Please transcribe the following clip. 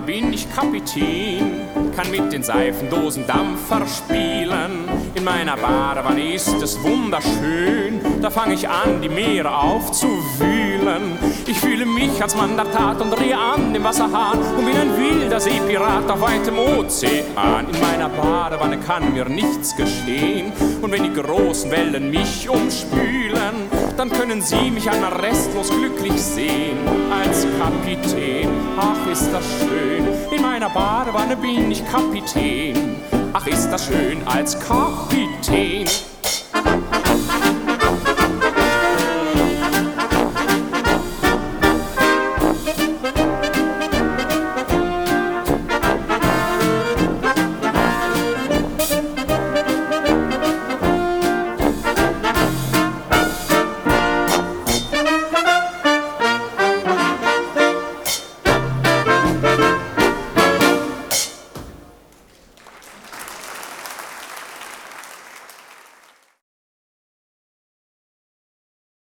bin ich Kapitän, kann mit den Seifendosen Dampfer spielen. In meiner Badewanne ist es wunderschön, da fange ich an, die Meere aufzuwühlen. Ich fühle mich als Mann der Tat und drehe an dem Wasserhahn und bin ein wilder Seepirat auf weitem Ozean. In meiner Badewanne kann mir nichts geschehen, und wenn die großen Wellen mich umspülen, dann können sie mich einmal restlos glücklich sehen als Kapitän. Ach, ist das schön, in meiner Badewanne bin ich Kapitän. Ach, ist das schön als Kapitän.